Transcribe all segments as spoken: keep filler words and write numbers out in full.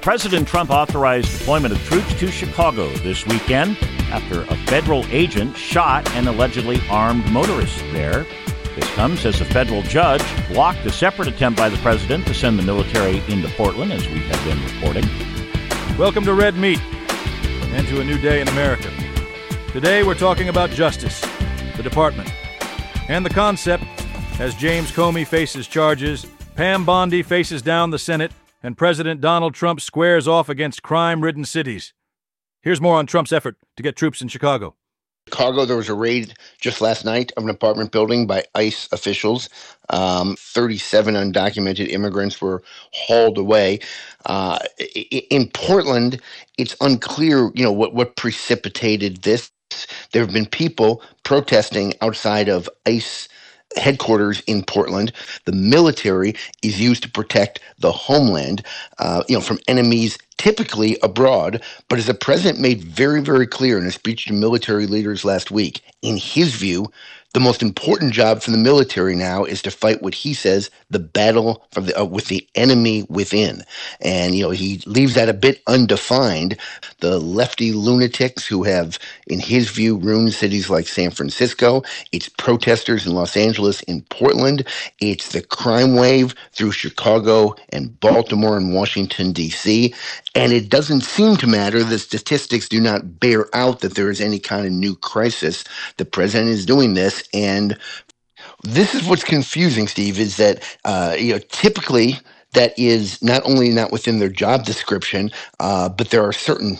President Trump authorized deployment of troops to Chicago this weekend after a federal agent shot an allegedly armed motorist there. This comes as a federal judge blocked a separate attempt by the president to send the military into Portland, as we have been reporting. Welcome to Red Meat and to a new day in America. Today we're talking about justice, the department, and the concept as James Comey faces charges, Pam Bondi faces down the Senate, and President Donald Trump squares off against crime-ridden cities. Here's more on Trump's effort to get troops in Chicago. Chicago, there was a raid just last night of an apartment building by ICE officials. Um, thirty-seven undocumented immigrants were hauled away. Uh, in Portland, it's unclear, you know, what, what precipitated this. There have been people protesting outside of ICE headquarters in Portland. The military is used to protect the homeland, uh, you know, from enemies typically abroad. But as the president made very, very clear in a speech to military leaders last week, in his view, the most important job for the military now is to fight what he says the battle for the, uh, with the enemy within. And, you know, he leaves that a bit undefined. The lefty lunatics who have, in his view, ruined cities like San Francisco. It's protesters in Los Angeles, in Portland. It's the crime wave through Chicago and Baltimore and Washington, D C. And it doesn't seem to matter. The statistics do not bear out that there is any kind of new crisis. The president is doing this. And this is what's confusing, Steve, is that, uh, you know, typically that is not only not within their job description, uh, but there are certain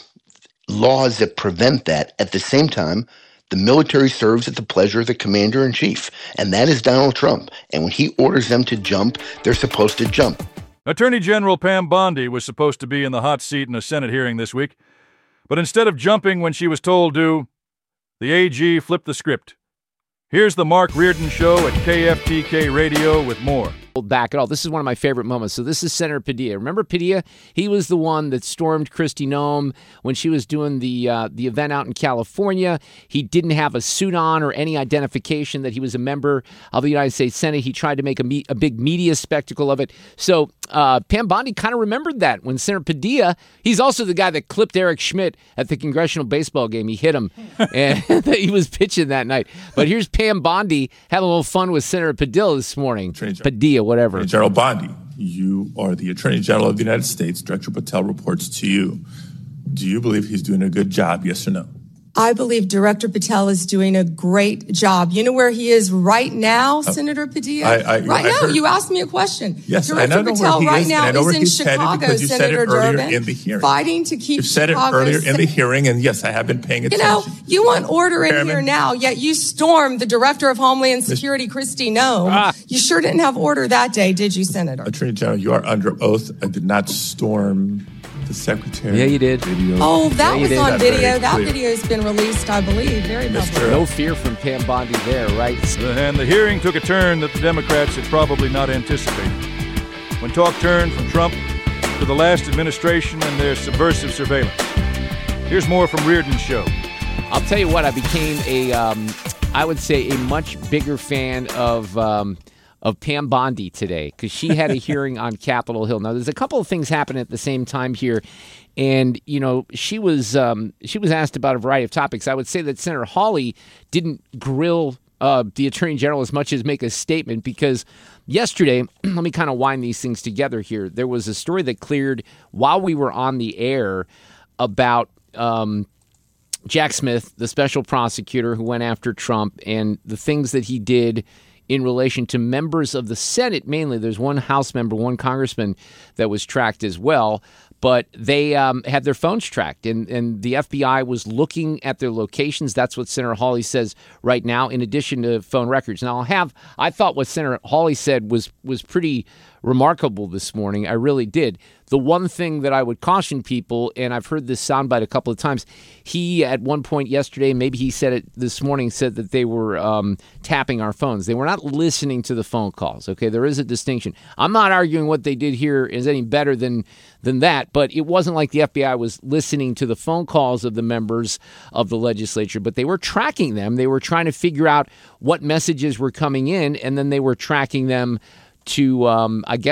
laws that prevent that. At the same time, the military serves at the pleasure of the commander-in-chief, and that is Donald Trump. And when he orders them to jump, they're supposed to jump. Attorney General Pam Bondi was supposed to be in the hot seat in a Senate hearing this week, but instead of jumping when she was told to, the A G flipped the script. Here's the Mark Reardon Show at K F T K Radio with more. Back at all. This is one of my favorite moments. So this is Senator Padilla. Remember Padilla? He was the one that stormed Kristi Noem when she was doing the uh, the event out in California. He didn't have a suit on or any identification that he was a member of the United States Senate. He tried to make a, me- a big media spectacle of it. So uh, Pam Bondi kind of remembered that when Senator Padilla, he's also the guy that clipped Eric Schmidt at the congressional baseball game. He hit him, and he was pitching that night. But here's Pam Bondi having a little fun with Senator Padilla this morning. Padilla. Whatever. Attorney General Bondi, you are the Attorney General of the United States. Director Patel reports to you. Do you believe he's doing a good job, yes or no? I believe Director Patel is doing a great job. You know where he is right now, uh, Senator Padilla? I, I, right I now, heard, you asked me a question. Yes, Director I know Patel where he right is, now and I know is where in he's Chicago, because you Senator said it earlier Durbin, in the hearing. Fighting to keep You said Chicago it earlier safe. in the hearing, and yes, I have been paying attention. You know, you want order in Chairman. here now, yet you stormed the Director of Homeland Security, Kristi Noem. Ah. You sure didn't have order that day, did you, Senator? Attorney General, you are under oath. I did not storm the secretary. Yeah, you did. Video. Oh, that yeah, was did. on That video. That clear. video has been released, I believe. Very public. No fear from Pam Bondi there, right? And the hearing took a turn that the Democrats had probably not anticipated. When talk turned from Trump to the last administration and their subversive surveillance. Here's more from Reardon's show. I'll tell you what, I became a, um, I would say, a much bigger fan of um, of Pam Bondi today because she had a hearing on Capitol Hill. Now, there's a couple of things happening at the same time here. And, you know, she was um, she was asked about a variety of topics. I would say that Senator Hawley didn't grill uh, the Attorney General as much as make a statement because yesterday, let me kind of wind these things together here. There was a story that cleared while we were on the air about um, Jack Smith, the special prosecutor who went after Trump, and the things that he did in relation to members of the Senate mainly. There's one House member, one congressman that was tracked as well. But they um, had their phones tracked, and, and the F B I was looking at their locations. That's what Senator Hawley says right now, in addition to phone records. Now, I'll have I thought what Senator Hawley said was was pretty remarkable this morning. I really did. The one thing that I would caution people, and I've heard this soundbite a couple of times, he at one point yesterday, maybe he said it this morning, said that they were um, tapping our phones. They were not listening to the phone calls. Okay, there is a distinction. I'm not arguing what they did here is any better than than that, but it wasn't like the F B I was listening to the phone calls of the members of the legislature, but they were tracking them. They were trying to figure out what messages were coming in, and then they were tracking them to, um, I guess,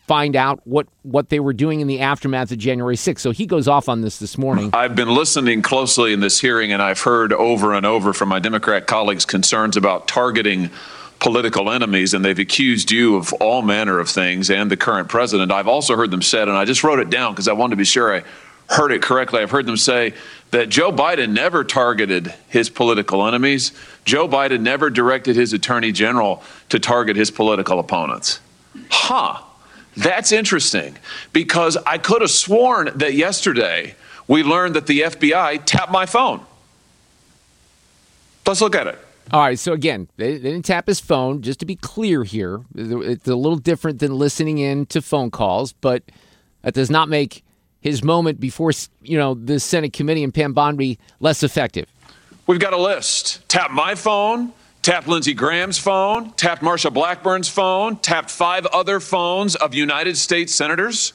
find out what, what they were doing in the aftermath of January sixth. So he goes off on this this morning. I've been listening closely in this hearing, and I've heard over and over from my Democrat colleagues concerns about targeting political enemies, and they've accused you of all manner of things and the current president. I've also heard them said, and I just wrote it down because I wanted to be sure I heard it correctly. I've heard them say that Joe Biden never targeted his political enemies. Joe Biden never directed his attorney general to target his political opponents. Huh. That's interesting, because I could have sworn that yesterday we learned that the F B I tapped my phone. Let's look at it. All right, so again, they, they didn't tap his phone. Just to be clear here, it's a little different than listening in to phone calls, but that does not make his moment before, you know, the Senate committee and Pam Bondi less effective. We've got a list. Tap my phone, tapped Lindsey Graham's phone, tapped Marsha Blackburn's phone, tapped five other phones of United States senators.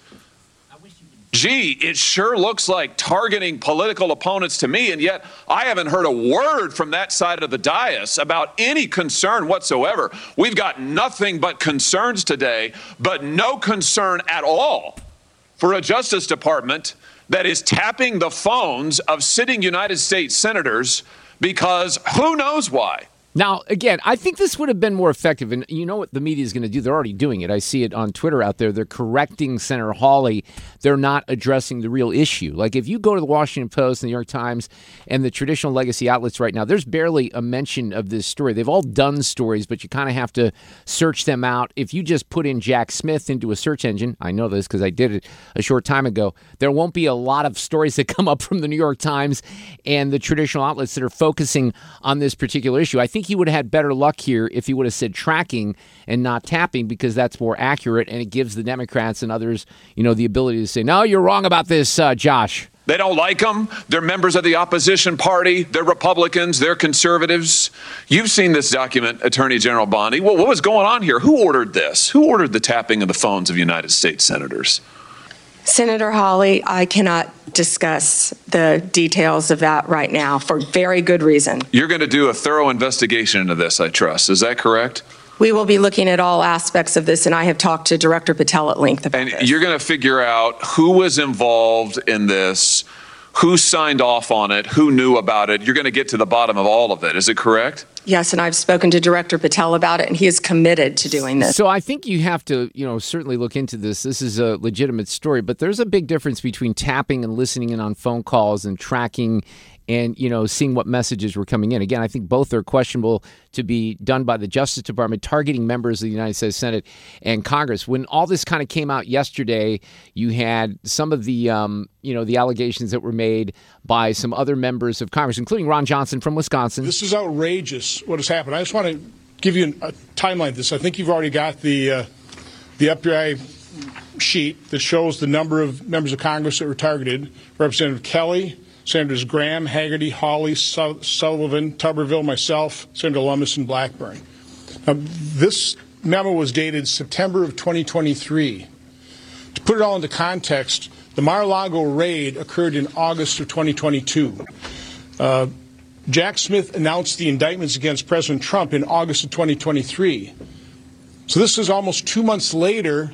Gee, it sure looks like targeting political opponents to me, and yet I haven't heard a word from that side of the dais about any concern whatsoever. We've got nothing but concerns today, but no concern at all for a Justice Department that is tapping the phones of sitting United States senators because who knows why. Now, again, I think this would have been more effective, and you know what the media is going to do? They're already doing it. I see it on Twitter out there. They're correcting Senator Hawley. They're not addressing the real issue. Like, if you go to the Washington Post, the New York Times, and the traditional legacy outlets right now, there's barely a mention of this story. They've all done stories, but you kind of have to search them out. If you just put in Jack Smith into a search engine, I know this because I did it a short time ago, there won't be a lot of stories that come up from the New York Times and the traditional outlets that are focusing on this particular issue. I think he would have had better luck here if he would have said tracking and not tapping, because that's more accurate and it gives the Democrats and others, you know, the ability to say, no, you're wrong about this, uh, Josh. They don't like them. They're members of the opposition party. They're Republicans. They're conservatives. You've seen this document, Attorney General Bondi. Well, what was going on here? Who ordered this? Who ordered the tapping of the phones of United States senators? Senator Hawley, I cannot discuss the details of that right now for very good reason. You're going to do a thorough investigation into this, I trust. Is that correct? We will be looking at all aspects of this, and I have talked to Director Patel at length about and this. You're going to figure out who was involved in this, who signed off on it, who knew about it. You're going to get to the bottom of all of it. Is it correct? Yes, and I've spoken to Director Patel about it, and he is committed to doing this. So I think you have to, you know, certainly look into this. This is a legitimate story, but there's a big difference between tapping and listening in on phone calls and tracking and, you know, seeing what messages were coming in. Again, I think both are questionable to be done by the Justice Department, targeting members of the United States Senate and Congress. When all this kind of came out yesterday, you had some of the, um, you know, the allegations that were made by some other members of Congress, including Ron Johnson from Wisconsin. This is outrageous what has happened. I just want to give you a timeline of this. I think you've already got the, uh, the F B I sheet that shows the number of members of Congress that were targeted. Representative Kelly, Senators Graham, Hagerty, Hawley, Su- Sullivan, Tuberville, myself, Senator Lummis, and Blackburn. Now, this memo was dated September of twenty twenty-three. To put it all into context, the Mar-a-Lago raid occurred in August of twenty twenty-two. Uh, Jack Smith announced the indictments against President Trump in August of twenty twenty-three. So this is almost two months later.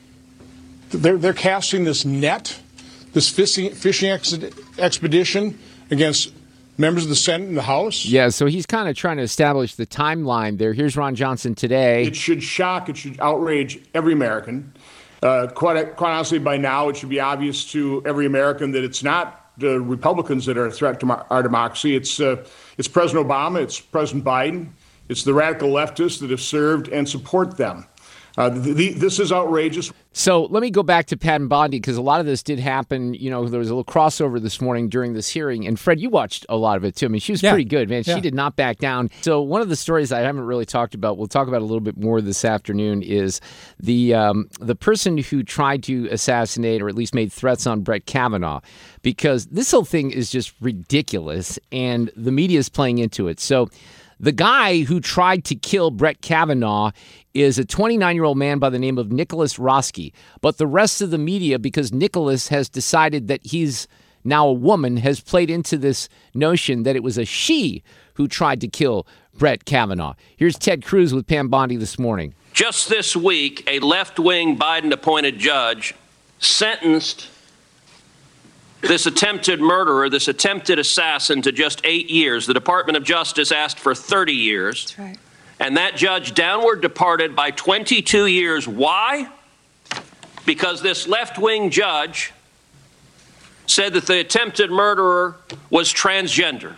They're, they're casting this net, this fishing, fishing ex- expedition against members of the Senate and the House. Yeah, so he's kind of trying to establish the timeline there. Here's Ron Johnson today. It should shock, it should outrage every American. Uh, quite, quite honestly, by now, it should be obvious to every American that it's not the Republicans that are a threat to our democracy. It's, uh, it's President Obama, it's President Biden, it's the radical leftists that have served and support them. Uh, the, the, this is outrageous. So let me go back to Pam Bondi, because a lot of this did happen. You know, there was a little crossover this morning during this hearing. And Fred, you watched a lot of it too. I mean, she was yeah. pretty good, man. She yeah. did not back down. So one of the stories I haven't really talked about, we'll talk about a little bit more this afternoon, is the um, the person who tried to assassinate or at least made threats on Brett Kavanaugh, because this whole thing is just ridiculous and the media is playing into it. So the guy who tried to kill Brett Kavanaugh is a twenty-nine-year-old man by the name of Nicholas Roski. But the rest of the media, because Nicholas has decided that he's now a woman, has played into this notion that it was a she who tried to kill Brett Kavanaugh. Here's Ted Cruz with Pam Bondi this morning. Just this week, a left-wing Biden-appointed judge sentenced this attempted murderer, this attempted assassin, to just eight years. The Department of Justice asked for thirty years. That's right. And that judge downward departed by twenty-two years. Why? Because this left-wing judge said that the attempted murderer was transgender.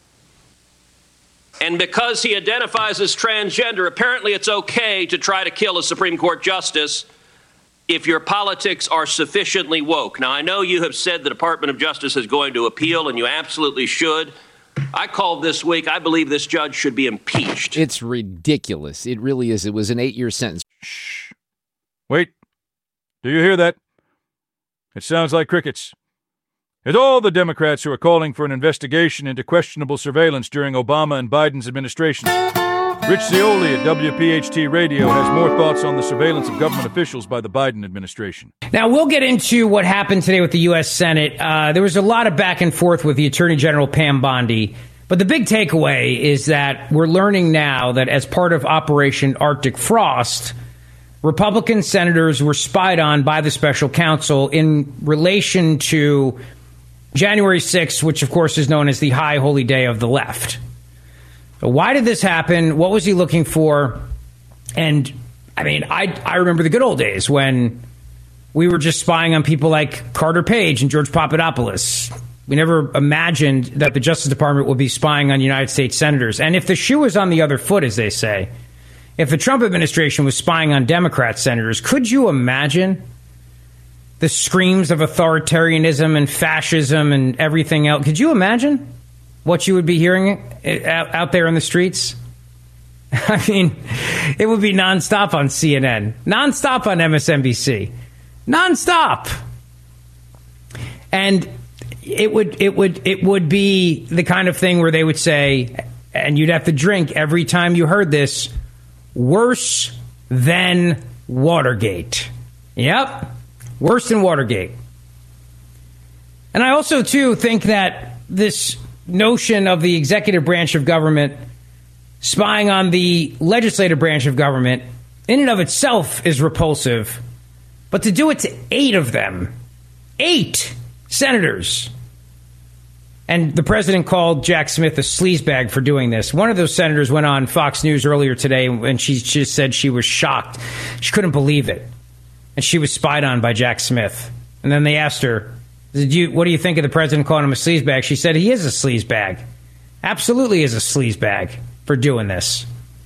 And because he identifies as transgender, apparently it's okay to try to kill a Supreme Court justice if your politics are sufficiently woke. Now, I know you have said the Department of Justice is going to appeal, and you absolutely should. I called this week, I believe this judge should be impeached. It's ridiculous. It really is. It was an eight-year sentence. Shh. Wait. Do you hear that? It sounds like crickets. It's all the Democrats who are calling for an investigation into questionable surveillance during Obama and Biden's administrations. Rich Zeoli at W P H T Radio has more thoughts on the surveillance of government officials by the Biden administration. Now, we'll get into what happened today with the U S Senate. Uh, there was a lot of back and forth with the Attorney General Pam Bondi. But the big takeaway is that we're learning now that as part of Operation Arctic Frost, Republican senators were spied on by the special counsel in relation to January sixth, which, of course, is known as the high holy day of the left. Why did this happen? What was he looking for? And, I mean, I I remember the good old days when we were just spying on people like Carter Page and George Papadopoulos. We never imagined that the Justice Department would be spying on United States senators. And if the shoe was on the other foot, as they say, if the Trump administration was spying on Democrat senators, could you imagine the screams of authoritarianism and fascism and everything else? Could you imagine what you would be hearing out there in the streets? I mean, it would be nonstop on C N N, nonstop on M S N B C, nonstop. And it would it would it would be the kind of thing where they would say, and you'd have to drink every time you heard this, worse than Watergate. Yep, worse than Watergate. And I also, too, think that this notion of the executive branch of government spying on the legislative branch of government in and of itself is repulsive. But to do it to eight of them, eight senators, and the president called Jack Smith a sleazebag for doing this. One of those senators went on Fox News earlier today, and she just said she was shocked. She couldn't believe it. And she was spied on by Jack Smith. And then they asked her, Did you, what do you think of the president calling him a sleazebag? She said he is a sleazebag. Absolutely is a sleazebag for doing this.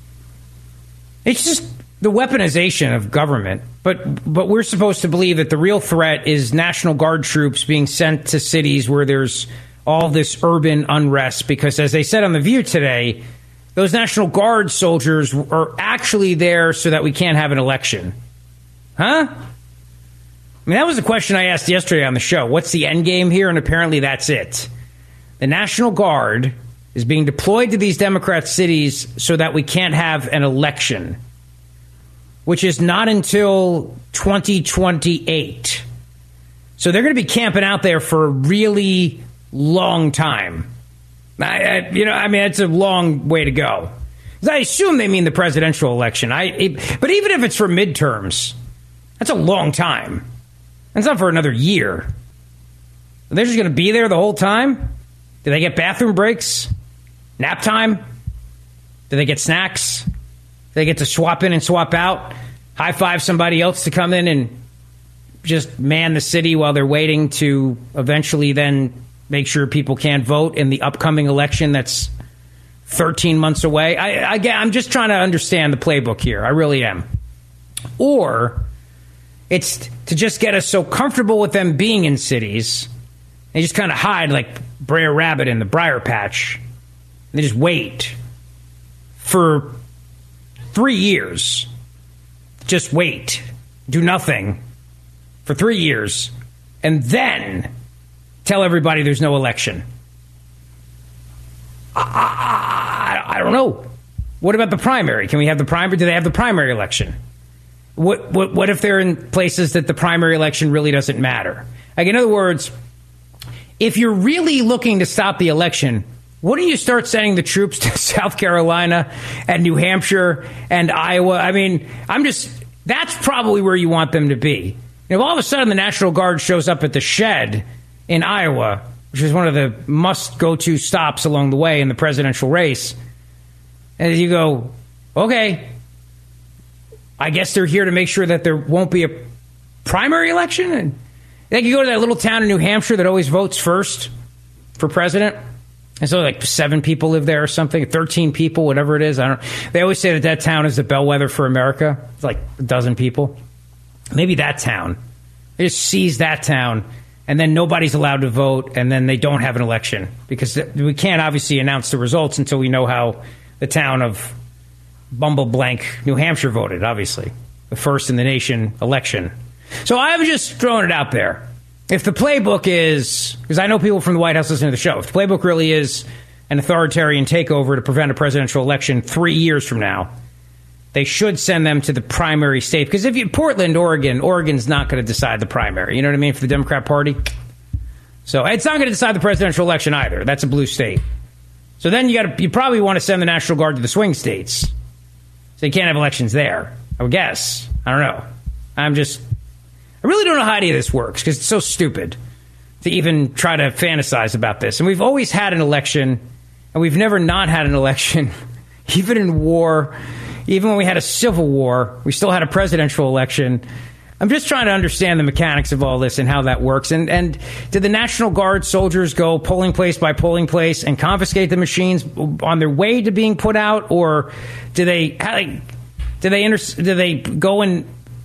It's just the weaponization of government. But but we're supposed to believe that the real threat is National Guard troops being sent to cities where there's all this urban unrest. Because as they said on The View today, those National Guard soldiers are actually there so that we can't have an election. Huh? I mean, that was the question I asked yesterday on the show. What's the end game here? And apparently that's it. The National Guard is being deployed to these Democrat cities so that we can't have an election, which is not until twenty twenty-eight. So they're going to be camping out there for a really long time. I, I, you know, I mean, it's a long way to go. I assume they mean the presidential election. I, it, but even if it's for midterms, that's a long time. That's not for another year. They're just going to be there the whole time? Do they get bathroom breaks? Nap time? Do they get snacks? Do they get to swap in and swap out? High five somebody else to come in and just man the city while they're waiting to eventually then make sure people can't vote in the upcoming election that's thirteen months away? I, I, I'm just trying to understand the playbook here. I really am. Or it's to just get us so comfortable with them being in cities, they just kind of hide like Brer Rabbit in the briar patch. They just wait for three years. Just wait. Do nothing for three years. And then tell everybody there's no election. I, I, I don't know. What about the primary? Can we have the primary? Do they have the primary election? What, what what if they're in places that the primary election really doesn't matter? Like, in other words, if you're really looking to stop the election, Why don't you start sending the troops to South Carolina and New Hampshire and Iowa? I mean, I'm just, that's probably where you want them to be. You know, all of a sudden the National Guard shows up at the Shed in Iowa, which is one of the must-go-to stops along the way in the presidential race. And you go, okay, I guess they're here to make sure that there won't be a primary election. And then you go to that little town in New Hampshire that always votes first for president. And so like seven people live there or something, thirteen people, whatever it is. I don't. They always say that that town is the bellwether for America. It's like a dozen people. Maybe that town. They just seize that town, and then nobody's allowed to vote, and then they don't have an election. Because we can't obviously announce the results until we know how the town of Bumble Blank, New Hampshire voted, obviously. The first in the nation election. So I'm just throwing it out there. If the playbook is, because I know people from the White House listen to the show, if the playbook really is an authoritarian takeover to prevent a presidential election three years from now, they should send them to the primary state. Because if you, Portland, Oregon, Oregon's not going to decide the primary. You know what I mean? For the Democrat Party. So it's not going to decide the presidential election either. That's a blue state. So then you got to, you probably want to send the National Guard to the swing states. So you can't have elections there, I would guess. I don't know. I'm just, I really don't know how any of this works because it's so stupid to even try to fantasize about this. And we've always had an election, and we've never not had an election, even in war. Even when we had a civil war, we still had a presidential election. I'm just trying to understand the mechanics of all this and how that works. And and did the National Guard soldiers go polling place by polling place and confiscate the machines on their way to being put out, or do they how, like, do they inter- do they go and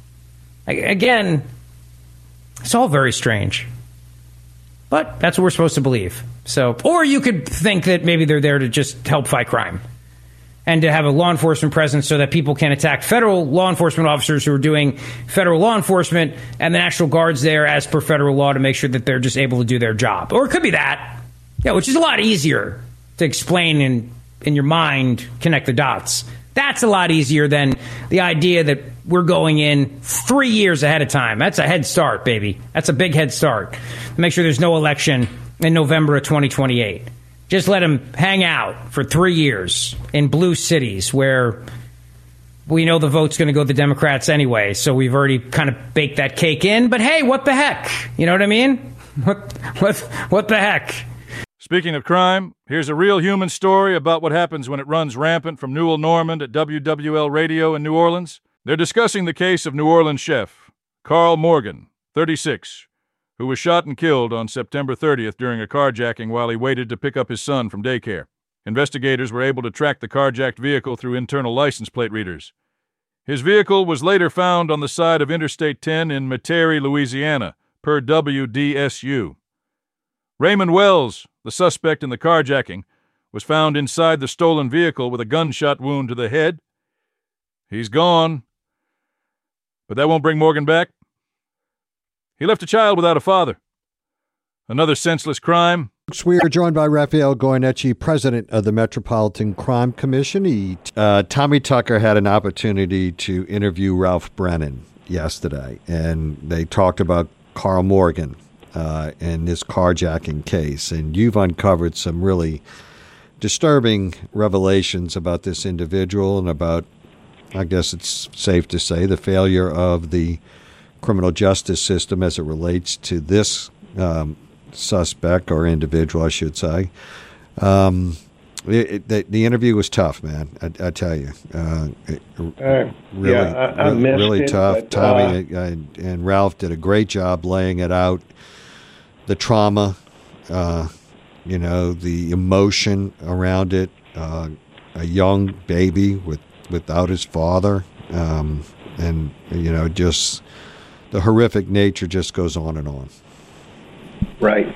again? It's all very strange, but that's what we're supposed to believe. So, or you could think that maybe they're there to just help fight crime and to have a law enforcement presence so that people can attack federal law enforcement officers who are doing federal law enforcement, and the National Guard's there as per federal law to make sure that they're just able to do their job. Or it could be that, yeah, which is a lot easier to explain in, in your mind, connect the dots. That's a lot easier than the idea that we're going in three years ahead of time. That's a head start, baby. That's a big head start. Make sure there's no election in November of twenty twenty-eight. Just let them hang out for three years in blue cities where we know the vote's going to go to the Democrats anyway. So we've already kind of baked that cake in. But hey, what the heck? You know what I mean? What, what, what the heck? Speaking of crime, here's a real human story about what happens when it runs rampant from Newell Normand at W W L Radio in New Orleans. They're discussing the case of New Orleans chef Carl Morgan, thirty-six, who was shot and killed on September thirtieth during a carjacking while he waited to pick up his son from daycare. Investigators were able to track the carjacked vehicle through internal license plate readers. His vehicle was later found on the side of Interstate ten in Metairie, Louisiana, per W D S U. Raymond Wells, the suspect in the carjacking, was found inside the stolen vehicle with a gunshot wound to the head. He's gone, but that won't bring Morgan back. He left a child without a father. Another senseless crime. We are joined by Raphael Goyeneche, president of the Metropolitan Crime Commission. He, uh, Tommy Tucker had an opportunity to interview Ralph Brennan yesterday, and they talked about Carl Morgan uh, and this carjacking case. And you've uncovered some really disturbing revelations about this individual and about, I guess it's safe to say, the failure of the criminal justice system as it relates to this um, suspect or individual, I should say. Um, it, it, the, the interview was tough, man. I, I tell you, uh, it, uh, really, yeah, I, I really, really it, tough. but, Tommy uh, uh, and Ralph did a great job laying it out. The trauma, uh, you know, the emotion around it. Uh, a young baby with without his father, um, and you know, just. The horrific nature just goes on and on. Right.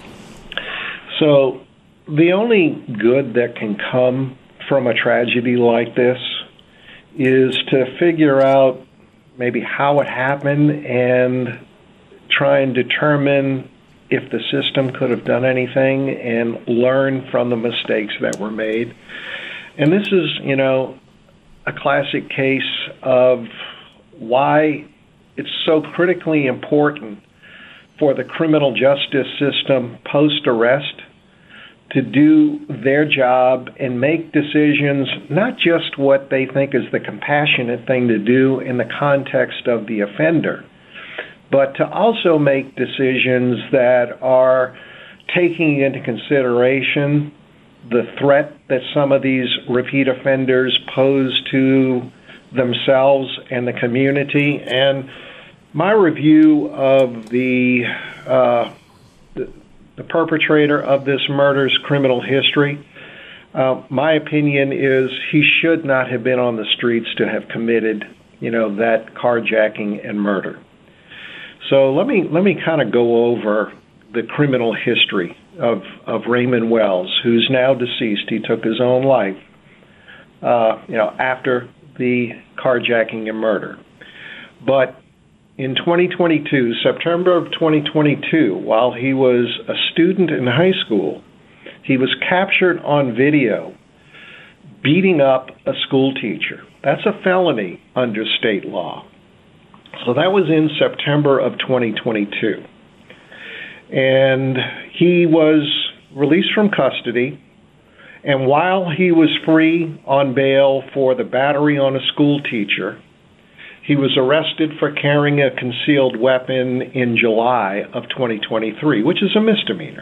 So the only good that can come from a tragedy like this is to figure out maybe how it happened and try and determine if the system could have done anything and learn from the mistakes that were made. And this is, you know, a classic case of why it's so critically important for the criminal justice system post-arrest to do their job and make decisions, not just what they think is the compassionate thing to do in the context of the offender, but to also make decisions that are taking into consideration the threat that some of these repeat offenders pose to themselves and the community. And my review of the uh, the, the perpetrator of this murder's criminal history, uh, my opinion is he should not have been on the streets to have committed, you know, that carjacking and murder. So let me let me kind of go over the criminal history of, of Raymond Wells, who's now deceased. He took his own life, uh, you know, after the carjacking and murder. But in twenty twenty-two, September of twenty twenty-two, while he was a student in high school, he was captured on video beating up a school teacher. That's a felony under state law. So that was in September of twenty twenty-two. And he was released from custody, and while he was free on bail for the battery on a school teacher, he was arrested for carrying a concealed weapon in July of twenty twenty-three, which is a misdemeanor.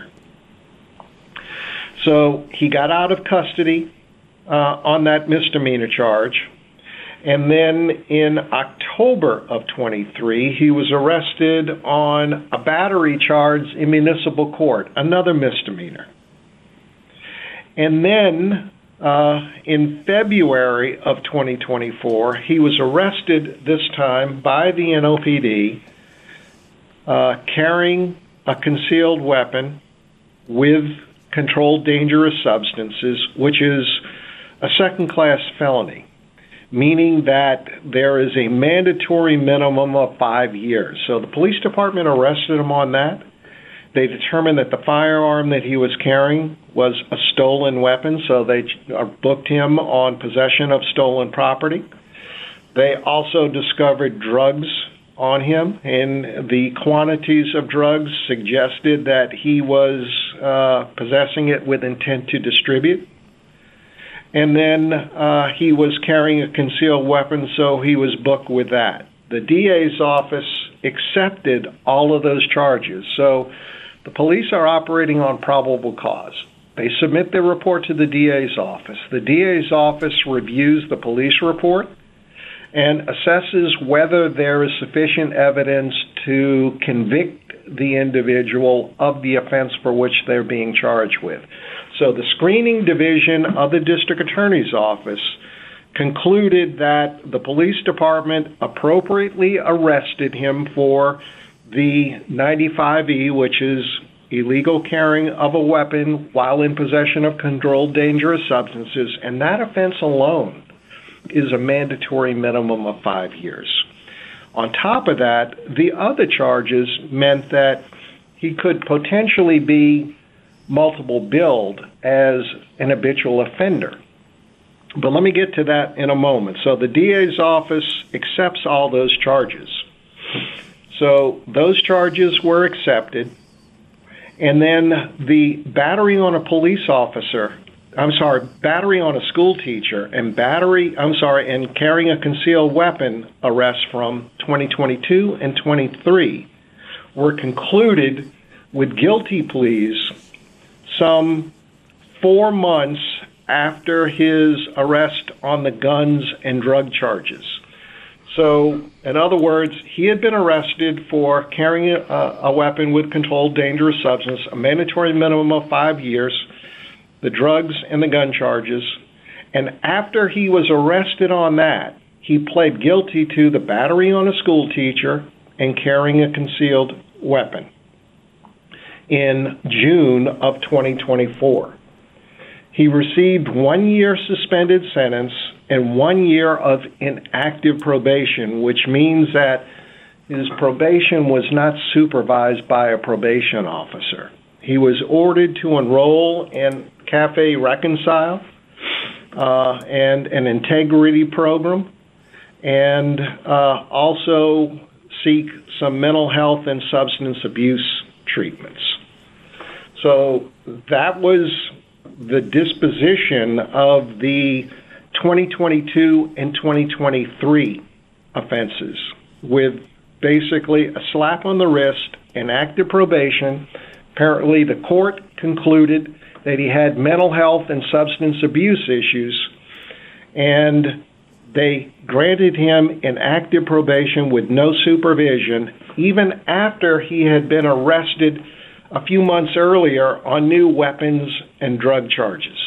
So he got out of custody uh, on that misdemeanor charge. And then in October of twenty-three, he was arrested on a battery charge in municipal court, another misdemeanor. And then uh, in February of twenty twenty-four, he was arrested this time by the N O P D uh, carrying a concealed weapon with controlled dangerous substances, which is a second-class felony, meaning that there is a mandatory minimum of five years. So the police department arrested him on that. They determined that the firearm that he was carrying was a stolen weapon, so they booked him on possession of stolen property. They also discovered drugs on him, and the quantities of drugs suggested that he was uh, possessing it with intent to distribute. And then uh, he was carrying a concealed weapon, so he was booked with that. The D A's office accepted all of those charges. So the police are operating on probable cause. They submit their report to the D A's office. The D A's office reviews the police report and assesses whether there is sufficient evidence to convict the individual of the offense for which they're being charged with. So the screening division of the district attorney's office concluded that the police department appropriately arrested him for the ninety-five E, which is illegal carrying of a weapon while in possession of controlled dangerous substances, and that offense alone is a mandatory minimum of five years. On top of that, the other charges meant that he could potentially be multiple billed as an habitual offender. But let me get to that in a moment. So the D A's office accepts all those charges. So those charges were accepted, and then the battery on a police officer, I'm sorry, battery on a school teacher and battery, I'm sorry, and carrying a concealed weapon arrests from twenty twenty-two and twenty-three were concluded with guilty pleas some four months after his arrest on the guns and drug charges. So, in other words, he had been arrested for carrying a, a weapon with controlled dangerous substance, a mandatory minimum of five years, the drugs and the gun charges, and after he was arrested on that, he pled guilty to the battery on a school teacher and carrying a concealed weapon in June of twenty twenty-four. He received one year suspended sentence and one year of inactive probation, which means that his probation was not supervised by a probation officer. He was ordered to enroll in Cafe Reconcile uh, and an integrity program, and uh, also seek some mental health and substance abuse treatments. So that was the disposition of the twenty twenty-two and twenty twenty-three offenses, with basically a slap on the wrist and active probation. Apparently, the court concluded that he had mental health and substance abuse issues, and they granted him an active probation with no supervision, even after he had been arrested a few months earlier on new weapons and drug charges.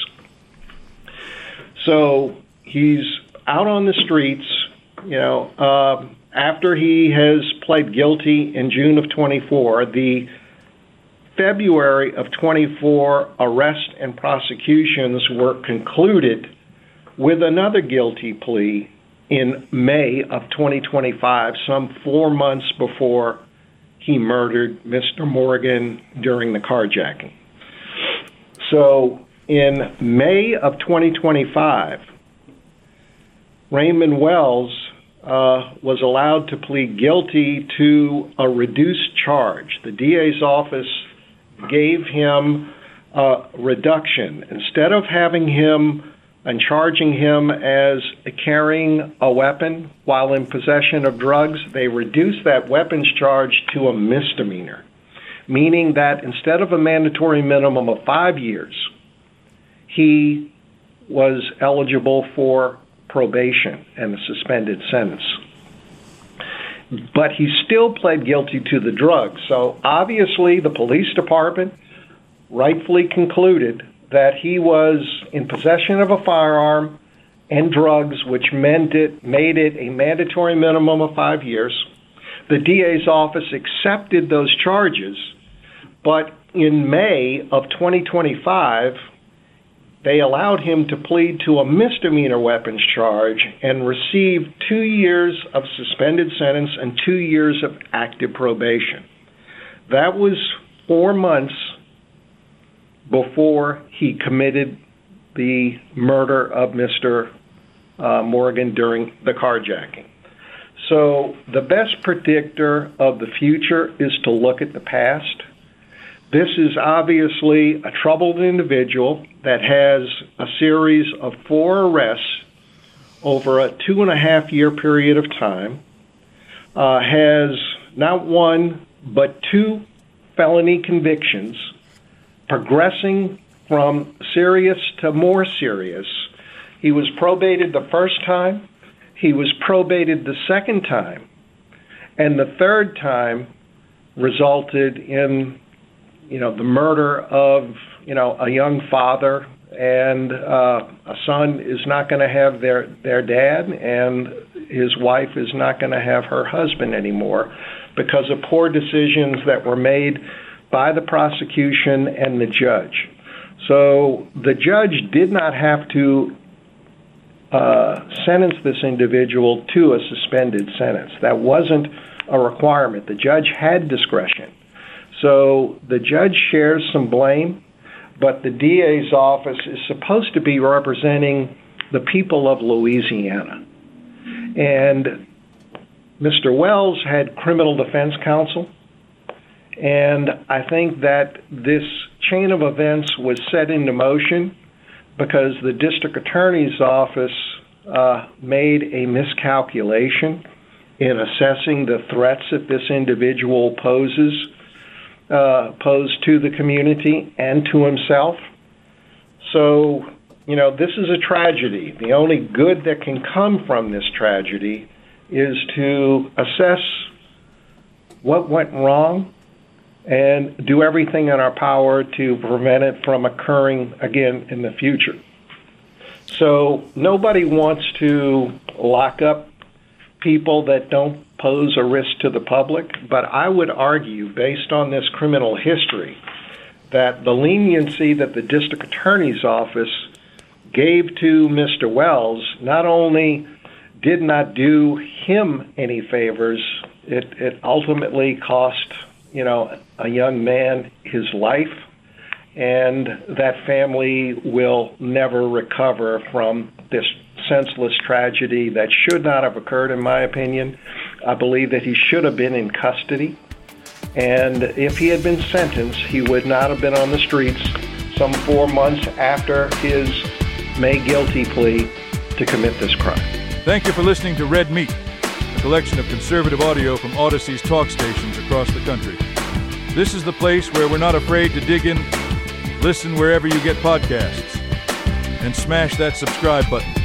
So he's out on the streets, you know, uh, after he has pled guilty in June of twenty-four. The February of twenty-four arrest and prosecutions were concluded with another guilty plea in May of twenty twenty-five, some four months before he murdered Mister Morgan during the carjacking. So in May of twenty twenty-five, Raymond Wells uh, was allowed to plead guilty to a reduced charge. The D A's office gave him a reduction. Instead of having him and charging him as carrying a weapon while in possession of drugs, they reduced that weapons charge to a misdemeanor, meaning that instead of a mandatory minimum of five years, he was eligible for probation and a suspended sentence. But he still pled guilty to the drugs. So obviously the police department rightfully concluded that he was in possession of a firearm and drugs, which meant it made it a mandatory minimum of five years. The D A's office accepted those charges, but in May of twenty twenty-five, they allowed him to plead to a misdemeanor weapons charge and received two years of suspended sentence and two years of active probation. That was four months before he committed the murder of Mister Uh, Morgan during the carjacking. So the best predictor of the future is to look at the past. This is obviously a troubled individual that has a series of four arrests over a two and a half year period of time, uh, has not one but two felony convictions, progressing from serious to more serious. He was probated the first time, he was probated the second time, and the third time resulted in, you know, the murder of, you know, a young father, and uh, a son is not going to have their, their dad, and his wife is not going to have her husband anymore because of poor decisions that were made by the prosecution and the judge. So the judge did not have to uh, sentence this individual to a suspended sentence. That wasn't a requirement. The judge had discretion. So the judge shares some blame, but the D A's office is supposed to be representing the people of Louisiana. And Mister Wells had criminal defense counsel, and I think that this chain of events was set into motion because the district attorney's office uh, made a miscalculation in assessing the threats that this individual poses, uh, posed to the community and to himself. So, you know, this is a tragedy. The only good that can come from this tragedy is to assess what went wrong and do everything in our power to prevent it from occurring again in the future. So nobody wants to lock up people that don't pose a risk to the public, but I would argue, based on this criminal history, that the leniency that the district attorney's office gave to Mister Wells not only did not do him any favors, it, it ultimately cost, you know, a young man his life, and that family will never recover from this senseless tragedy that should not have occurred, in my opinion. I believe that he should have been in custody, And if he had been sentenced, he would not have been on the streets some four months after his May guilty plea to commit this crime. Thank you for listening to Red Meat, a collection of conservative audio from Odyssey's talk stations across the country. This is the place where we're not afraid to dig in. Listen wherever you get podcasts. And smash that subscribe button.